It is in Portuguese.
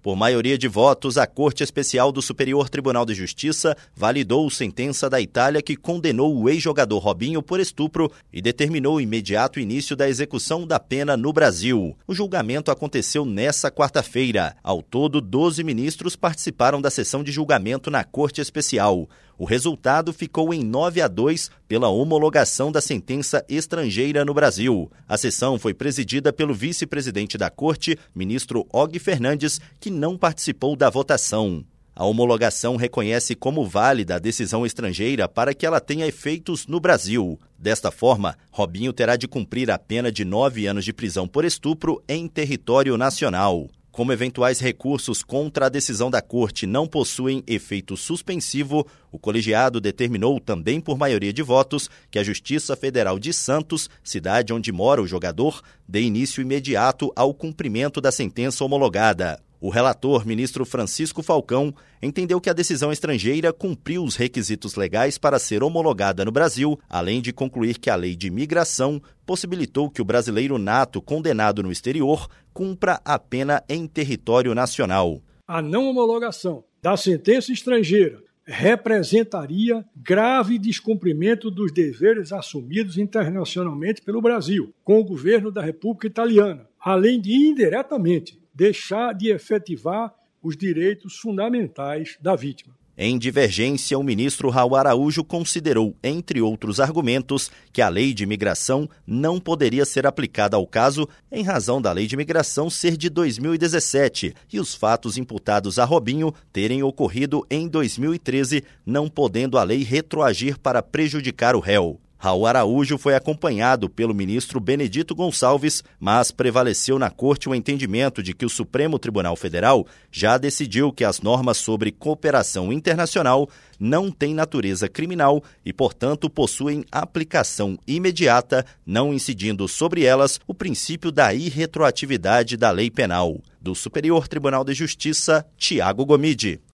Por maioria de votos, a Corte Especial do Superior Tribunal de Justiça validou sentença da Itália que condenou o ex-jogador Robinho por estupro e determinou o imediato início da execução da pena no Brasil. O julgamento aconteceu nesta quarta-feira. Ao todo, 12 ministros participaram da sessão de julgamento na Corte Especial. O resultado ficou em 9-2 pela homologação da sentença estrangeira no Brasil. A sessão foi presidida pelo vice-presidente da Corte, ministro Og Fernandes, que não participou da votação. A homologação reconhece como válida a decisão estrangeira para que ela tenha efeitos no Brasil. Desta forma, Robinho terá de cumprir a pena de 9 anos de prisão por estupro em território nacional. Como eventuais recursos contra a decisão da Corte não possuem efeito suspensivo, o colegiado determinou, também por maioria de votos, que a Justiça Federal de Santos, cidade onde mora o jogador, dê início imediato ao cumprimento da sentença homologada. O relator, ministro Francisco Falcão, entendeu que a decisão estrangeira cumpriu os requisitos legais para ser homologada no Brasil, além de concluir que a lei de imigração possibilitou que o brasileiro nato condenado no exterior cumpra a pena em território nacional. A não homologação da sentença estrangeira representaria grave descumprimento dos deveres assumidos internacionalmente pelo Brasil, com o governo da República Italiana, além de, indiretamente, deixar de efetivar os direitos fundamentais da vítima. Em divergência, o ministro Raul Araújo considerou, entre outros argumentos, que a lei de imigração não poderia ser aplicada ao caso em razão da lei de imigração ser de 2017 e os fatos imputados a Robinho terem ocorrido em 2013, não podendo a lei retroagir para prejudicar o réu. Raul Araújo foi acompanhado pelo ministro Benedito Gonçalves, mas prevaleceu na Corte o entendimento de que o Supremo Tribunal Federal já decidiu que as normas sobre cooperação internacional não têm natureza criminal e, portanto, possuem aplicação imediata, não incidindo sobre elas o princípio da irretroatividade da lei penal. Do Superior Tribunal de Justiça, Tiago Gomide.